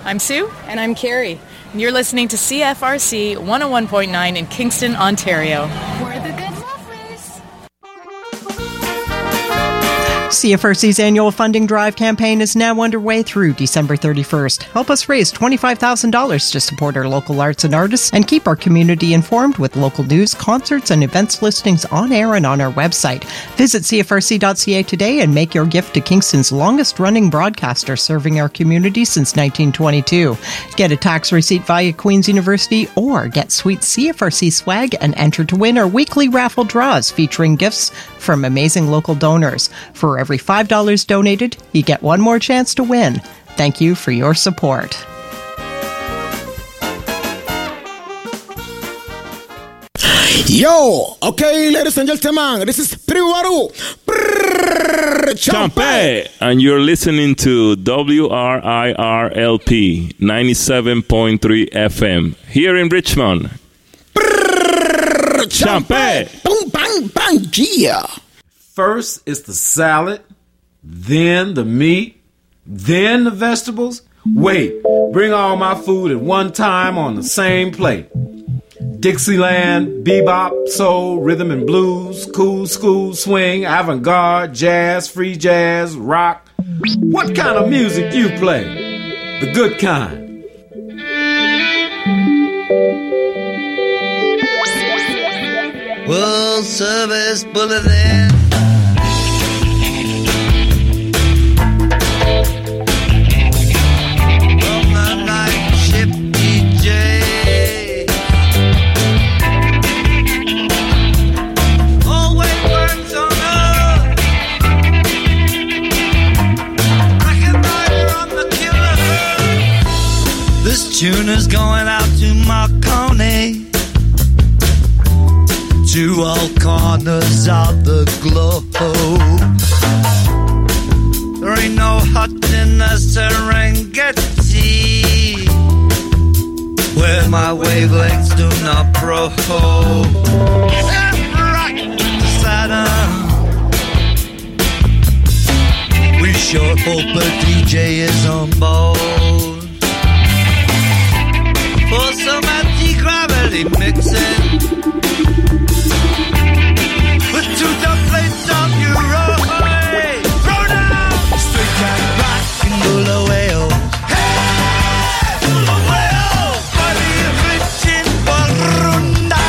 I'm Sue. And I'm Carrie. And you're listening to CFRC 101.9 in Kingston, Ontario. We're the good lovers. CFRC's annual funding drive campaign is now underway through December 31st. Help us raise $25,000 to support our local arts and artists and keep our community informed with local news, concerts, and events listings on air and on our website. Visit CFRC.ca today and make your gift to Kingston's longest-running broadcaster serving our community since 1922. Get a tax receipt via Queen's University or get sweet CFRC swag and enter to win our weekly raffle draws featuring gifts from amazing local donors. For every $5 donated, you get one more chance to win. Thank you for your support. Yo, okay, ladies and gentlemen, this is Priwaru Champe, and you're listening to WRIRLP 97.3 FM here in Richmond. Champe, bang, bang, bang, yeah. First is the salad, then the meat, then the vegetables. Wait, bring all my food at one time on the same plate. Dixieland, bebop, soul, rhythm and blues, cool school, swing, avant-garde, jazz, free jazz, rock. What kind of music you play? The good kind. World Service Bulletin. From the night ship DJ. Always works on us. Rocket rider on the killer. This tune is going out to Marconi. To all corners of the globe. There ain't no hut in the Serengeti where my wavelengths do not probe. Right to Saturn. We sure hope a DJ is on board for some anti-gravity mixing. To the place of Europe, throw down straight and rock and Bulawayo. Hey, Bulawayo, body rich in Burundi,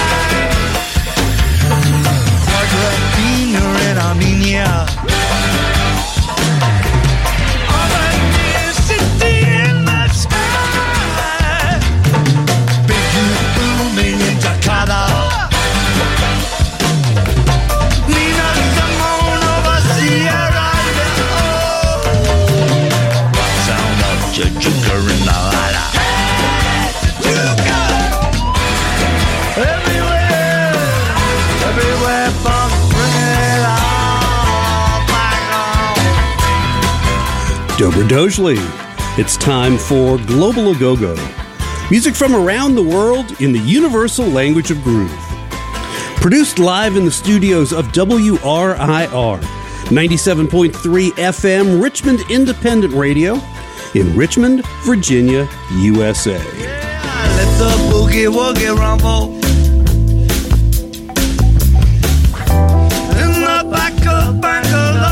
Argentina and Armenia. I'm a dear city in the sky, big you booming in Jakarta. Dobra Dojli. It's time for Global A-Go-Go. Music from around the world in the universal language of groove. Produced live in the studios of WRIR 97.3 FM Richmond Independent Radio in Richmond, Virginia, USA. Yeah, let the boogie woogie rumble. In the back of Bangalore.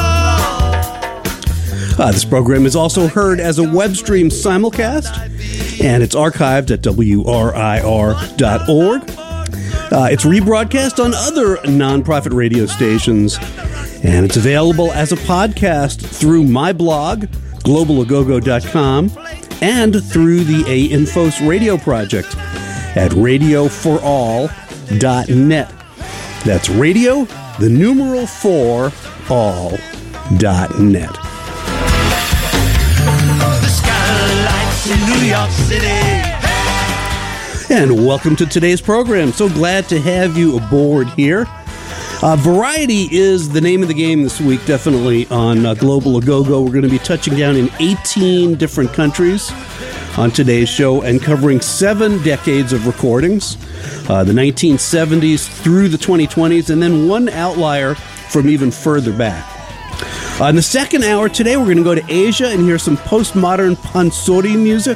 This program is also heard as a web stream simulcast, and it's archived at WRIR.org. It's rebroadcast on other nonprofit radio stations, and it's available as a podcast through my blog, globalagogo.com, and through the A-Infos radio project at radioforall.net. That's radio, the numeral 4, all.net. The skylights in New York City. And welcome to today's program. So glad to have you aboard here. Variety is the name of the game this week, definitely, on Global A-Go-Go. We're going to be touching down in 18 different countries on today's show and covering 7 decades of recordings, the 1970s through the 2020s, and then one outlier from even further back. In the second hour today, we're going to go to Asia and hear some postmodern pansori music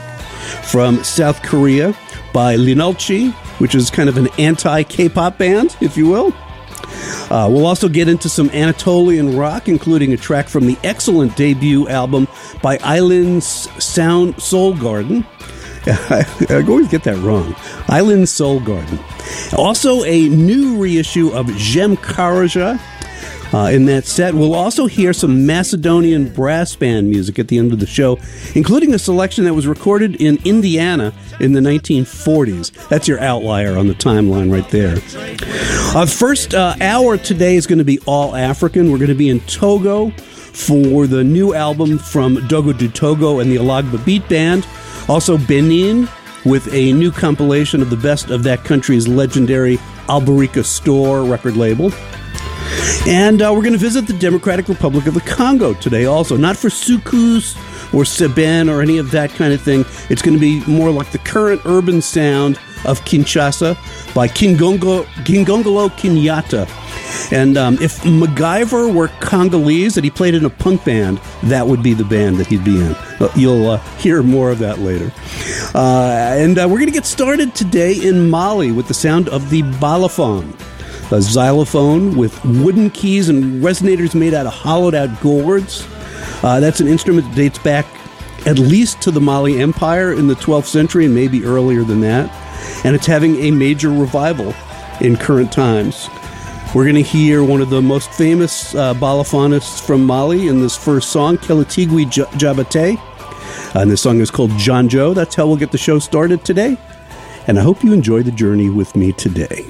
from South Korea by Linolchi, which is kind of an anti-K-pop band, if you will. We'll also get into some Anatolian rock, including a track from the excellent debut album by Island's Soul Garden. I always get that wrong. Island Soul Garden. Also, a new reissue of Jem Karaja in that set. We'll also hear some Macedonian brass band music at the end of the show, including a selection that was recorded in Indiana in the 1940s. That's your outlier on the timeline right there. First hour today is going to be all African. We're going to be in Togo for the new album from Dogo du Togo and the Alagba Beat Band. Also Benin with a new compilation of the best of that country's legendary Alberica Store record label. And we're going to visit the Democratic Republic of the Congo today also. Not for soukous or seben or any of that kind of thing. It's going to be more like the current urban sound of Kinshasa by Kingongolo Kenyatta. And if MacGyver were Congolese and he played in a punk band, that would be the band that he'd be in. You'll hear more of that later. And we're going to get started today in Mali with the sound of the balafon, a xylophone with wooden keys and resonators made out of hollowed-out gourds. That's an instrument that dates back at least to the Mali Empire in the 12th century and maybe earlier than that. And it's having a major revival in current times. We're going to hear one of the most famous balaphonists from Mali in this first song, Kelatigui Jabate. And this song is called Janjo. That's how we'll get the show started today. And I hope you enjoy the journey with me today.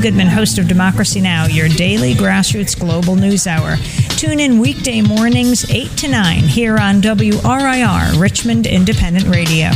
Goodman, host of Democracy Now!, your daily grassroots global news hour. Tune in weekday mornings 8 to 9 here on WRIR, Richmond Independent Radio.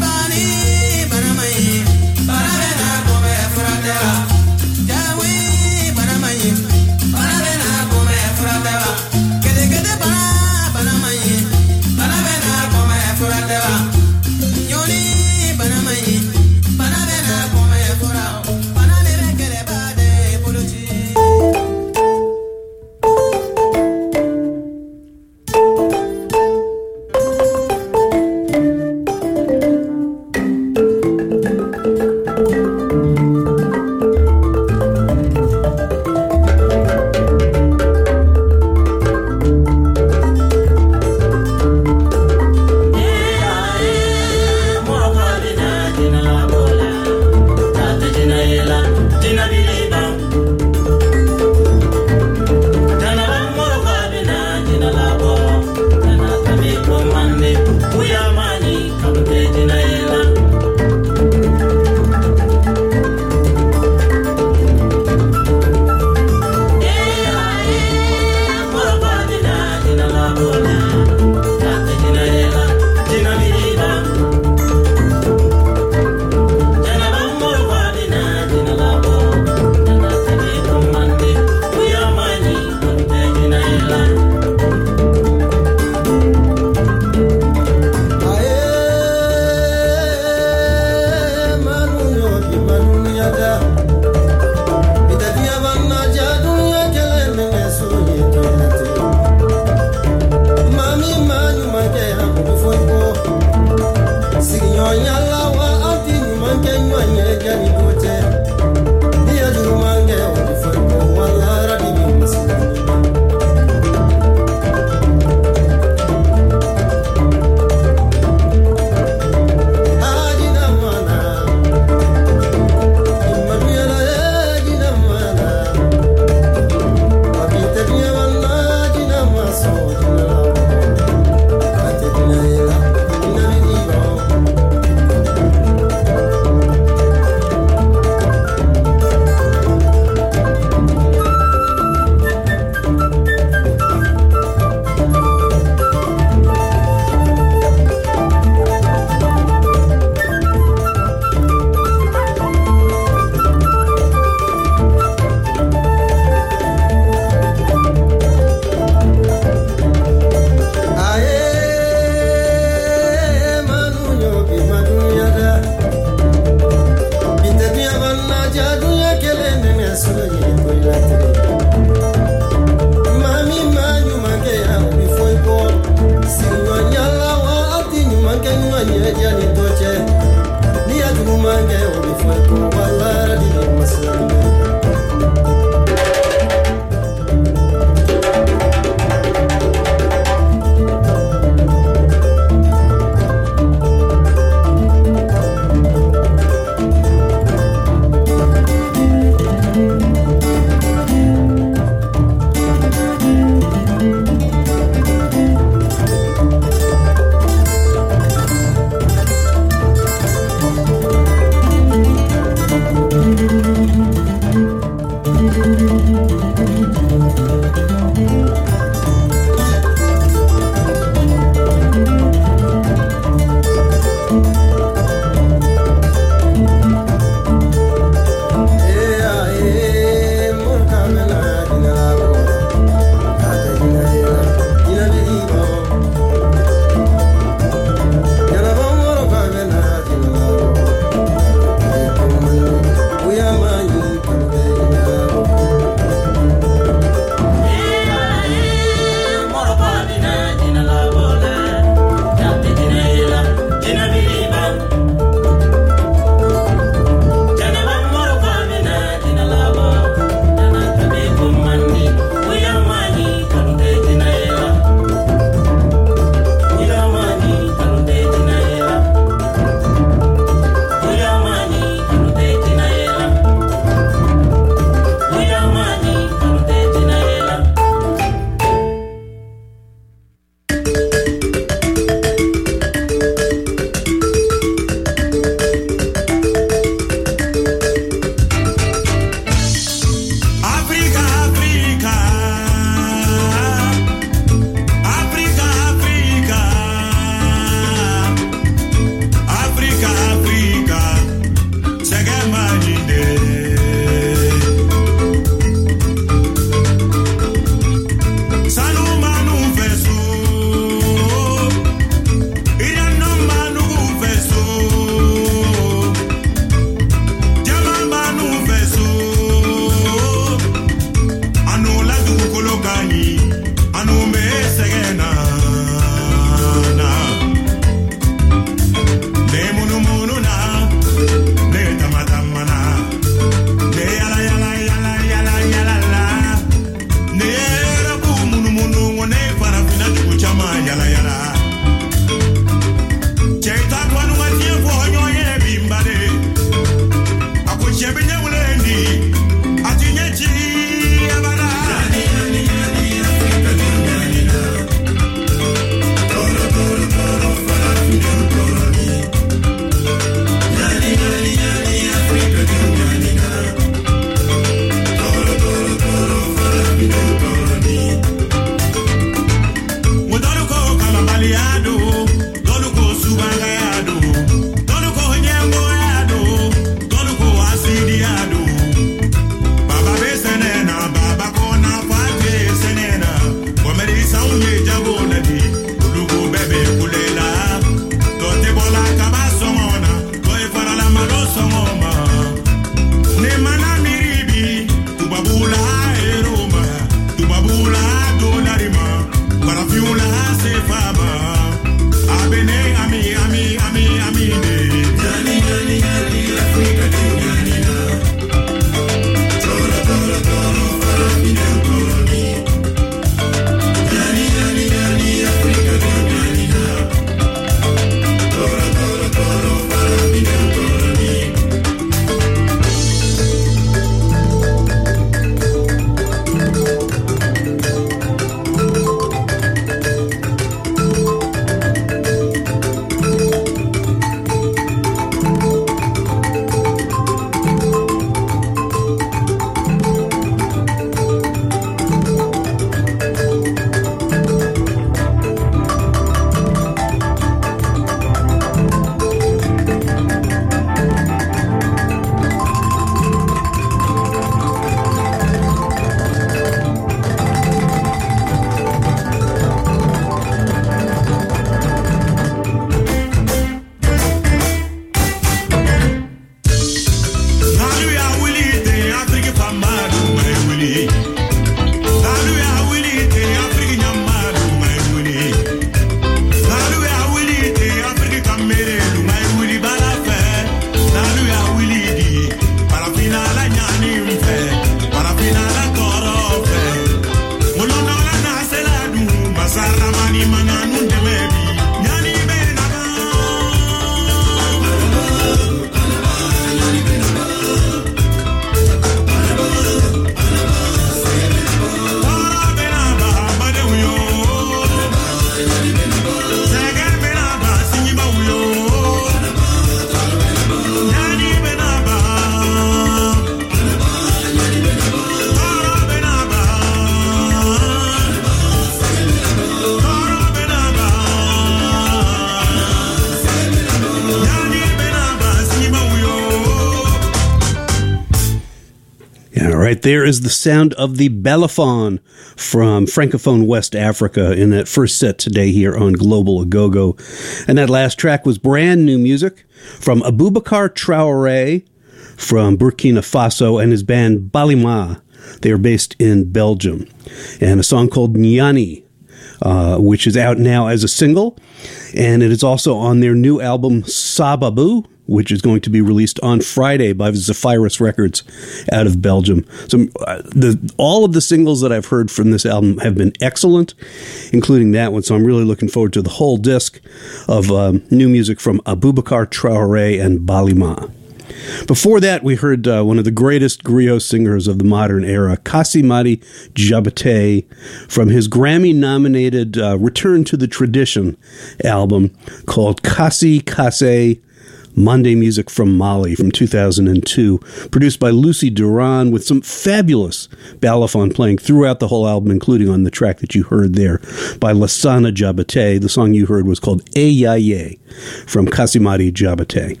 right, there is the sound of the balafon from Francophone West Africa in that first set today here on Global Agogo. And that last track was brand new music from Abubakar Traoré from Burkina Faso and his band Balima. They are based in Belgium. And a song called Nyani, which is out now as a single. And it is also on their new album Sababu, which is going to be released on Friday by Zephyrus Records out of Belgium. So all of the singles that I've heard from this album have been excellent, including that one. So I'm really looking forward to the whole disc of new music from Abubakar Traoré and Balima. Before that, we heard one of the greatest griot singers of the modern era, Kassimati Diabaté, from his Grammy-nominated Return to the Tradition album called Kassi Kassé, Monday Music from Mali from 2002, produced by Lucy Duran with some fabulous balafon playing throughout the whole album, including on the track that you heard there by Lassana Diabaté. The song you heard was called Ayaye from Kassimati Diabaté.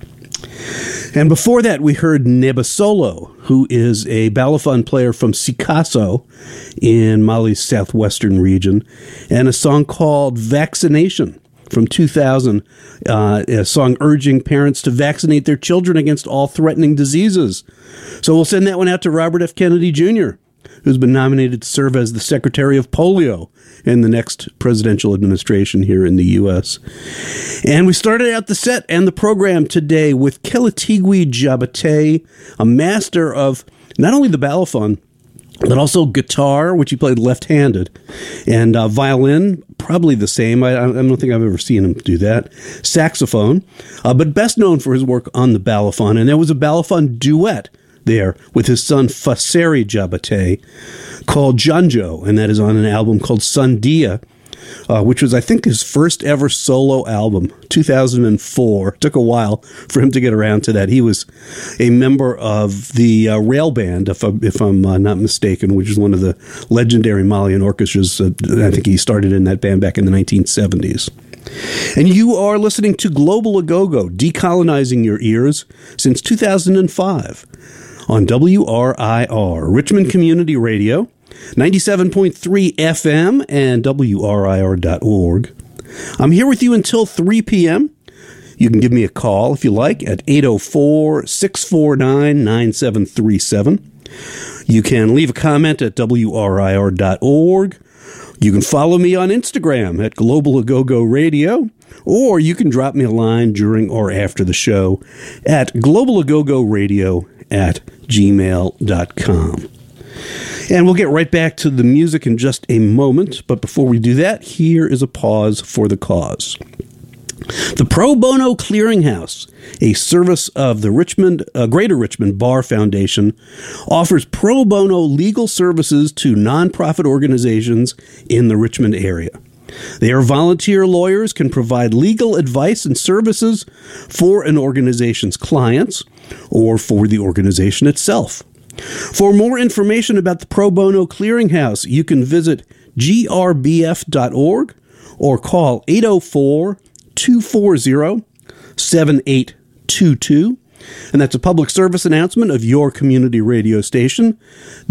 And before that, we heard Nebasolo, who is a balafon player from Sikasso in Mali's southwestern region, and a song called Vaccination from 2000, a song urging parents to vaccinate their children against all threatening diseases. So we'll send that one out to Robert F. Kennedy Jr., who's been nominated to serve as the Secretary of Polio in the next presidential administration here in the U.S. And we started out the set and the program today with Keletigui Diabaté, a master of not only the balafon, but also guitar, which he played left-handed, and violin, probably the same. I don't think I've ever seen him do that. Saxophone, but best known for his work on the balafon. And there was a balafon duet there with his son Fasseri Diabaté called Janjo, and that is on an album called Sandia, which was, I think, his first ever solo album, 2004. It took a while for him to get around to that. He was a member of the Rail Band, if I'm not mistaken, which is one of the legendary Malian orchestras. I think he started in that band back in the 1970s. And you are listening to Global Agogo, decolonizing your ears since 2005 on WRIR, Richmond Community Radio, 97.3 FM and WRIR.org. I'm here with you until 3 p.m. You can give me a call if you like at 804-649-9737. You can leave a comment at WRIR.org. You can follow me on Instagram at Global Agogo Radio, or you can drop me a line during or after the show at globalagogoradio@gmail.com. And we'll get right back to the music in just a moment, but before we do that, here is a pause for the cause. The Pro Bono Clearinghouse, a service of the Greater Richmond Bar Foundation, offers pro bono legal services to nonprofit organizations in the Richmond area. Their volunteer lawyers can provide legal advice and services for an organization's clients or for the organization itself. For more information about the Pro Bono Clearinghouse, you can visit grbf.org or call 804-240-7822. And that's a public service announcement of your community radio station,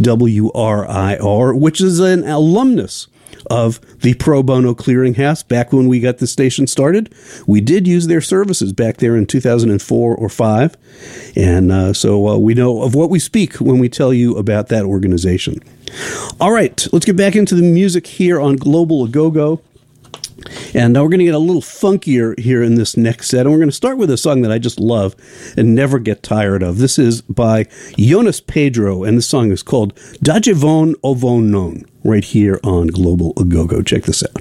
WRIR, which is an alumnus of the Pro Bono Clearinghouse. Back when we got the station started, we did use their services back there in 2004 or 5. And so we know of what we speak when we tell you about that organization. All right, let's get back into the music here on Global Agogo. And we're going to get a little funkier here in this next set. And we're going to start with a song that I just love and never get tired of. This is by Jonas Pedro, and the song is called Dajevon Ovonon, right here on Global Agogo. Check this out.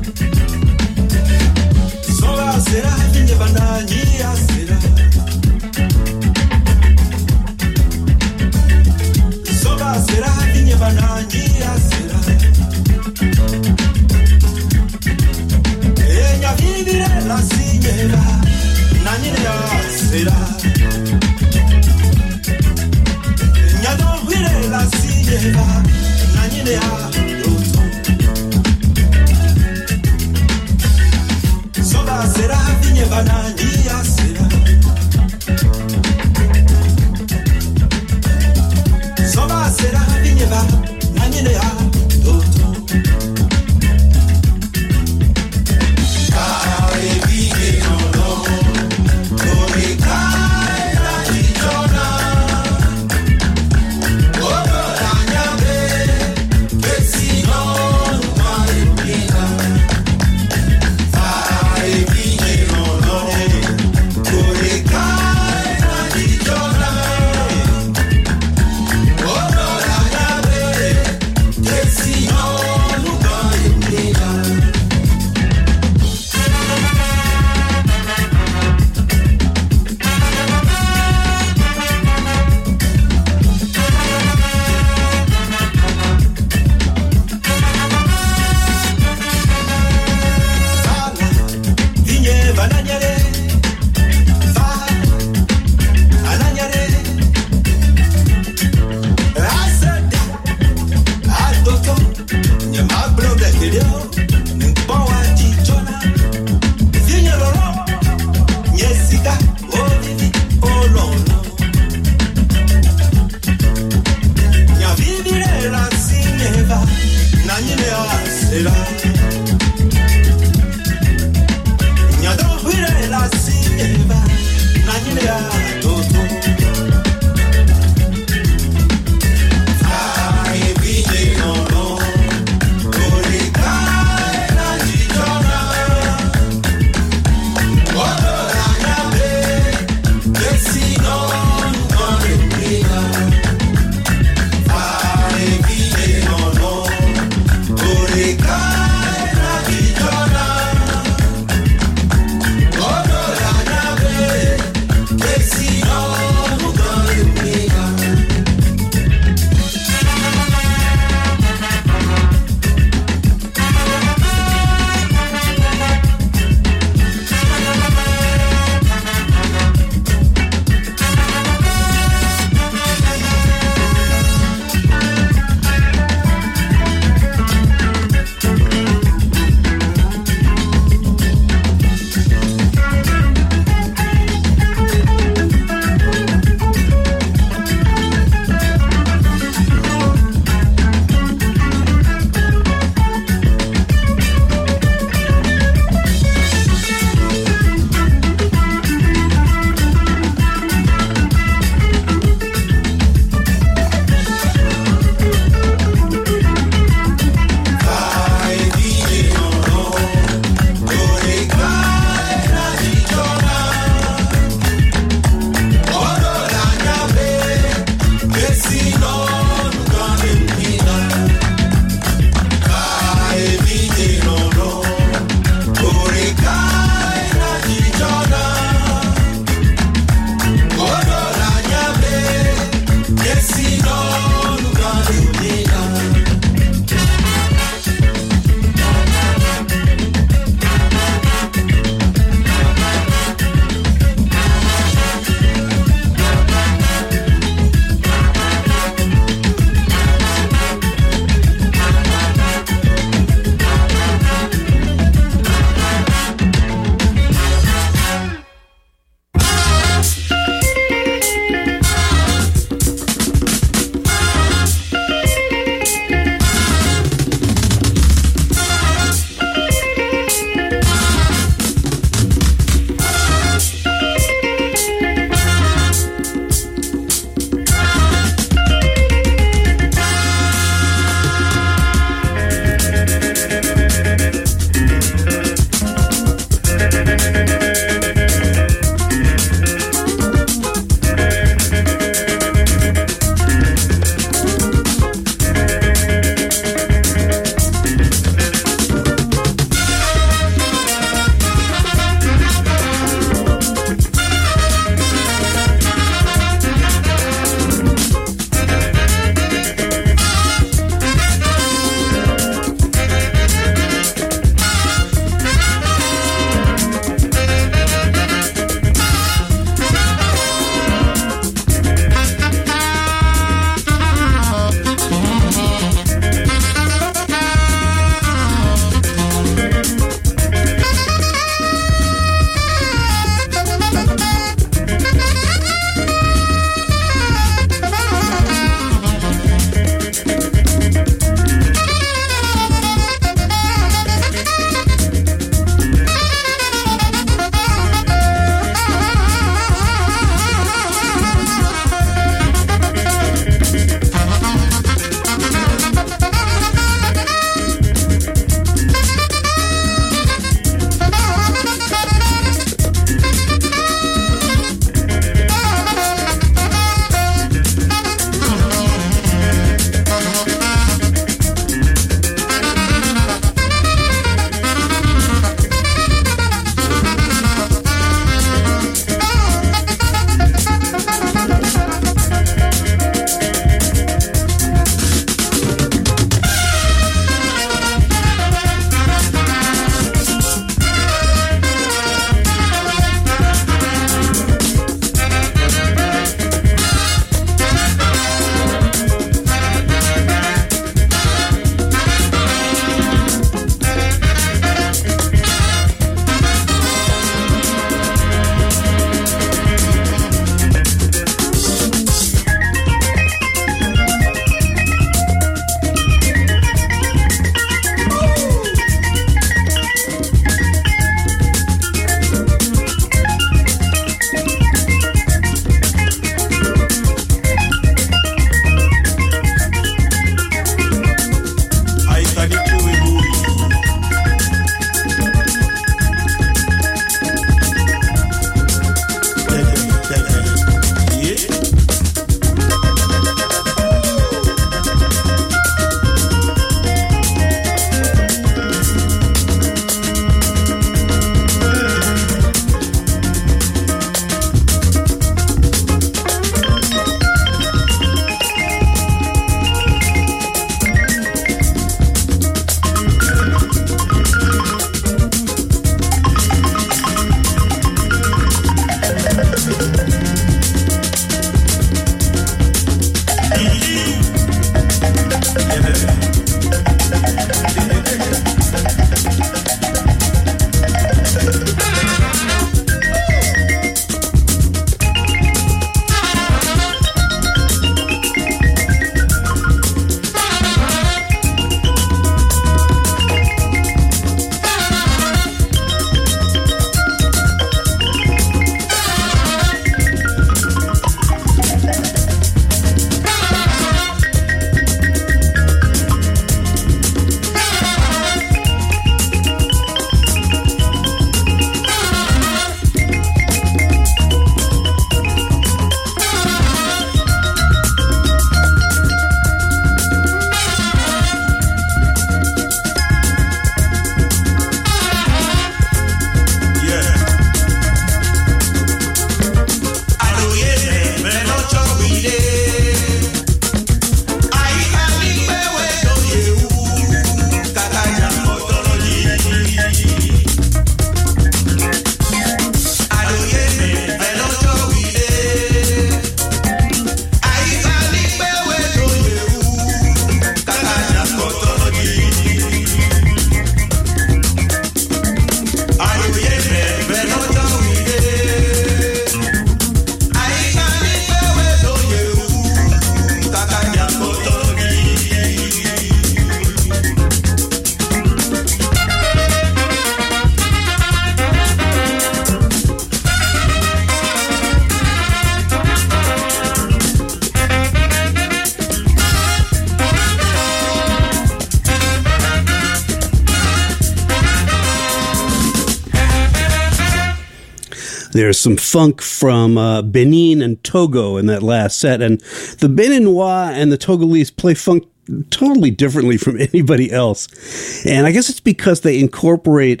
There's some funk from Benin and Togo in that last set. And the Beninois and the Togolese play funk totally differently from anybody else. And I guess it's because they incorporate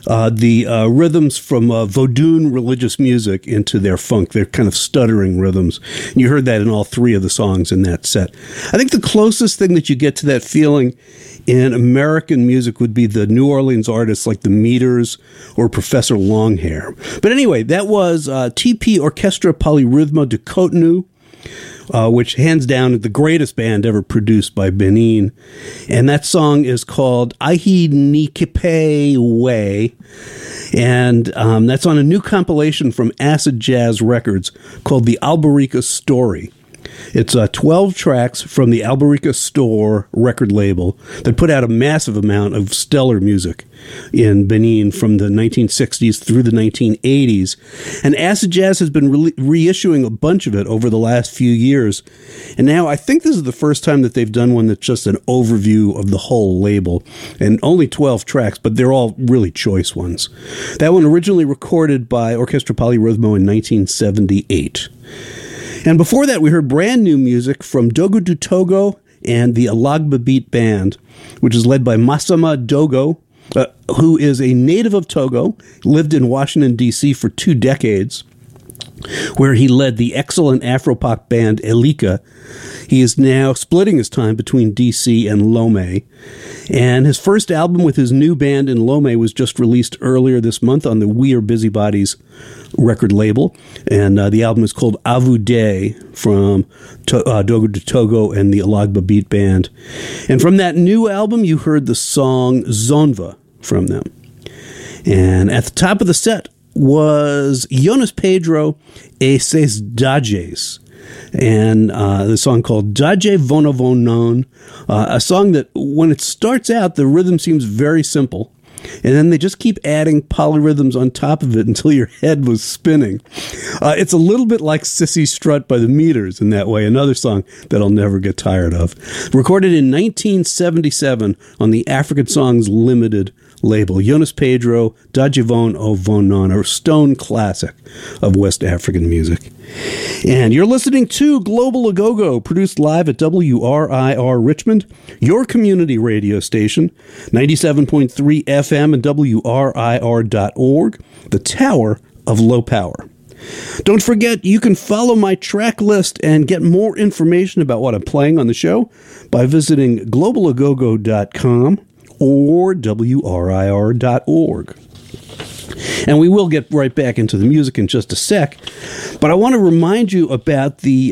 the rhythms from Vodun religious music into their funk. They're kind of stuttering rhythms. And you heard that in all three of the songs in that set. I think the closest thing that you get to that feeling in American music would be the New Orleans artists like the Meters or Professor Longhair. But anyway, that was TP Orchestra Polyrhythmo de Cotonou, which hands down the greatest band ever produced by Benin. And that song is called Ahi Nikipe Way. And that's on a new compilation from Acid Jazz Records called The Alberica Story. It's 12 tracks from the Alberica Store record label that put out a massive amount of stellar music in Benin from the 1960s through the 1980s. And Acid Jazz has been reissuing a bunch of it over the last few years. And now I think this is the first time that they've done one that's just an overview of the whole label. And only 12 tracks, but they're all really choice ones. That one originally recorded by Orchestra Polyrhythmo in 1978. And before that, we heard brand new music from Dogo du Togo and the Alagba Beat Band, which is led by Massama Dogo, who is a native of Togo, lived in Washington, D.C. for 2 decades, where he led the excellent Afropop band Elika. He is now splitting his time between D.C. and Lomé. And his first album with his new band in Lomé was just released earlier this month on the We Are Busybodies record label. And the album is called Avude from Dogo de Togo and the Alagba Beat Band. And from that new album, you heard the song Zonva from them. And at the top of the set was Jonas Pedro e Seis Dajes, and the song called Daje Vonovonon, a song that when it starts out, the rhythm seems very simple, and then they just keep adding polyrhythms on top of it until your head was spinning. It's a little bit like Sissy Strut by the Meters in that way, another song that I'll never get tired of. Recorded in 1977 on the African Songs Limited label, Jonas Pedro, Dajivon o Vonon, a stone classic of West African music. And you're listening to Global Agogo, produced live at WRIR Richmond, your community radio station, 97.3 FM and WRIR.org, the Tower of Low Power. Don't forget, you can follow my track list and get more information about what I'm playing on the show by visiting globalagogo.com or WRIR.org. And we will get right back into the music in just a sec, but I want to remind you about the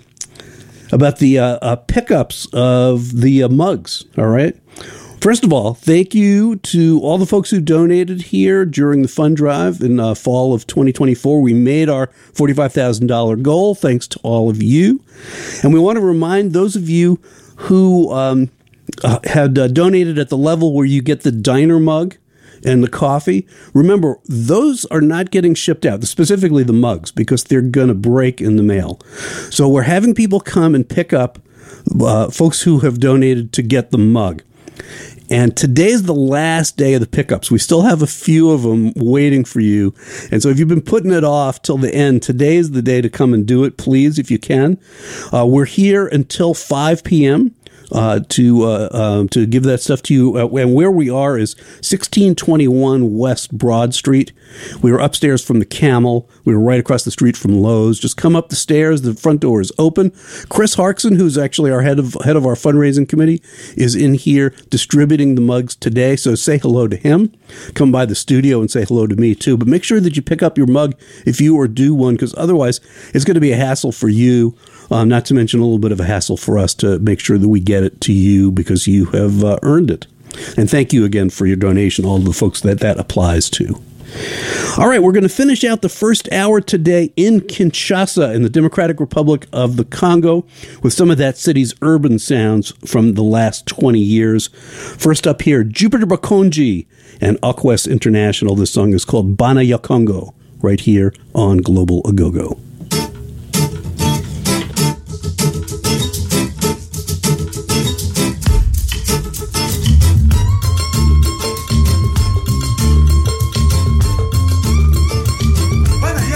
pickups of the mugs, all right? First of all, thank you to all the folks who donated here during the fund drive in fall of 2024. We made our $45,000 goal, thanks to all of you. And we want to remind those of you who had donated at the level where you get the diner mug and the coffee. Remember, those are not getting shipped out, specifically the mugs, because they're going to break in the mail. So we're having people come and pick up folks who have donated to get the mug. And today's the last day of the pickups. We still have a few of them waiting for you. And so if you've been putting it off till the end, today's the day to come and do it, please, if you can. We're here until 5 p.m. To give that stuff to you. And where we are is 1621 West Broad Street. We were upstairs from the Camel. We were right across the street from Lowe's. Just come up the stairs. The front door is open. Chris Harkson, who's actually our head of our fundraising committee, is in here distributing the mugs today. So say hello to him. Come by the studio and say hello to me too. But make sure that you pick up your mug if you are due one, because otherwise it's going to be a hassle for you. Not to mention a little bit of a hassle for us to make sure that we get it to you because you have earned it. And thank you again for your donation, all the folks that applies to. All right, we're going to finish out the first hour today in Kinshasa in the Democratic Republic of the Congo with some of that city's urban sounds from the last 20 years. First up here, Jupiter Bakonji and Akwes International. This song is called Bana Ya Congo, right here on Global Agogo. Bana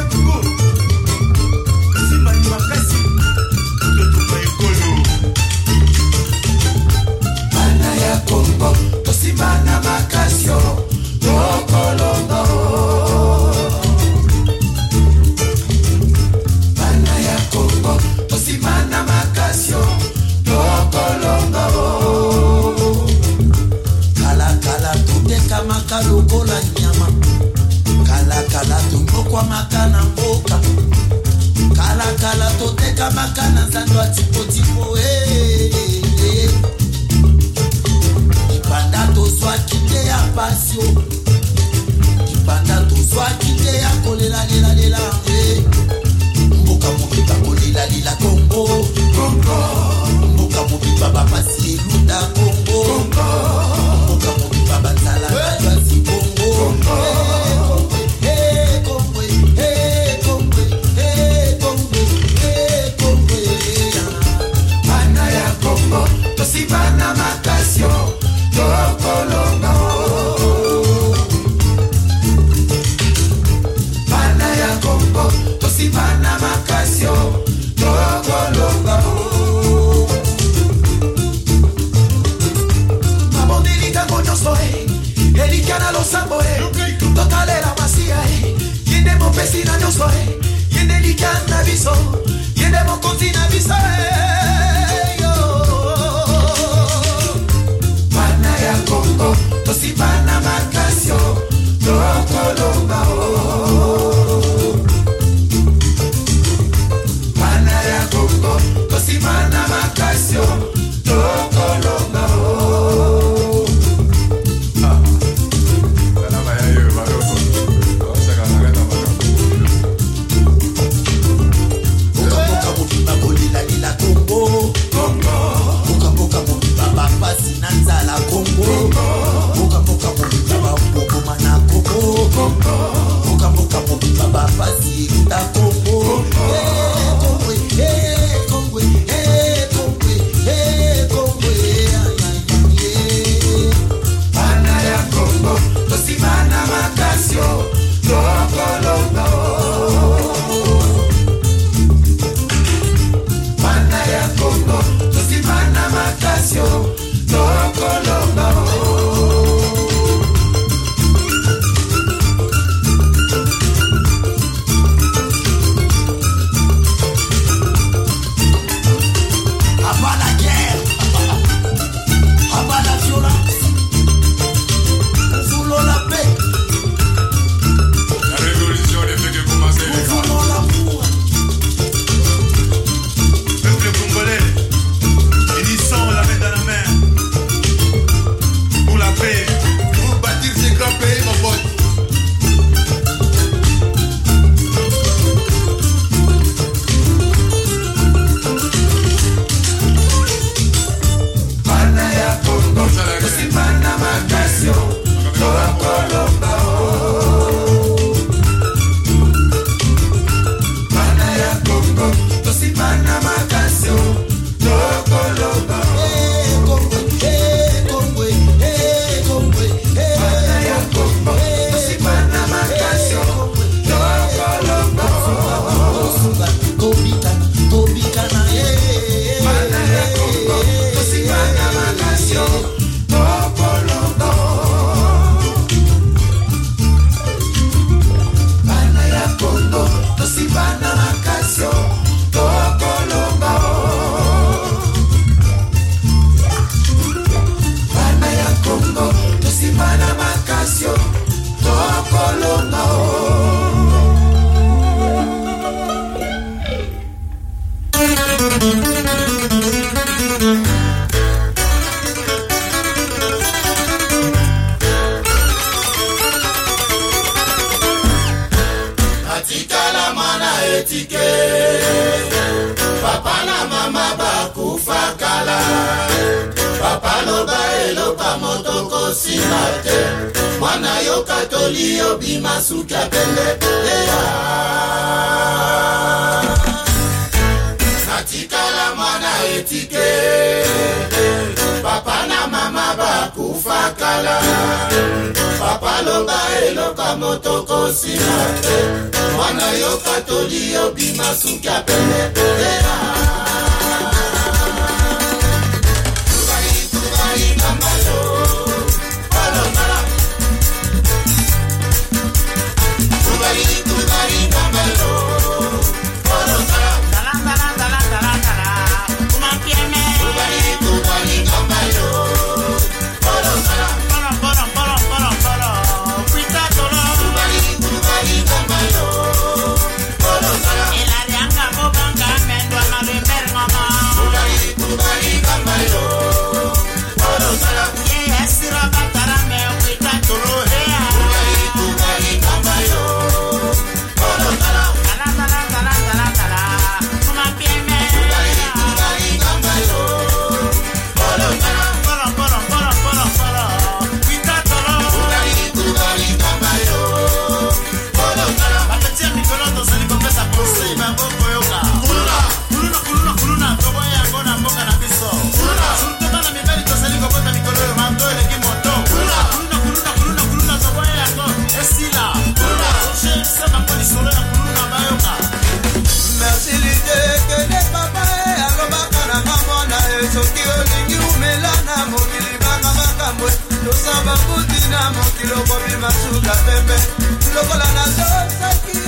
matando a tipo tipo Kipanda tozwa kite ya pasio Kipanda tozwa kite ya kolela lela lela Mboka mobiba kolela lela Congo Congo Mboka mobiba bapasi luda Congo Congo Mboka mobiba banzala Kazi Congo Congo Tosibana makasio tokolonga Bana ya Congo tosibana makasio tokolonga Mabondelika konyoso Elikana lo sambo Tokalela masia Yende mo pesi na nyoso Yende likana biso Yende mo konti na biso Congo, tosibana makasio, tokolonga Bana ya Congo, tosibana makasio, tokolonga Congo, Congo, Boka boka mobiba baba sinanza la Congo, Boka boka mobiba babo mana Congo, Boka boka mobiba baba sinda Congo, Congo, Congo, Congo, Congo, Bana ya Congo, tosibana makasio, tokolonga Congo, tosibana makasio, tokolonga Avant la guerre, avant la violence, nous voulons la paix. La révolution ne fait que commencer. Nous voulons l'amour. Unissons la main dans la main pour la paix, pour bâtir ce grand pays, mon pote. Bana ya Congo, tosibana makasio, tokolonga Bana ya Congo, tosibana makasio, tokolonga Congo, Congo, Congo, Bana ya Congo, tosibana makasio, tokolonga Kobikana, kobikana, Bana ya Congo, tosibana makasio, tokolonga Bana ya Congo, tosibana makasio, tokolonga Bana ya Congo, tosibana makasio, tokolonga Atikala mana etike Papa na mama bakufa kala Papa loba eloka motoko simate Mwana yo katoli yo bimasuka pele Natikala mana etike Papa na mama bakufa kala Papa loba eloka motoko simate Mwana yo katoli yo bimasuka pele El arianga boga mendo a biloko bimasuka pembe lokola nazosaki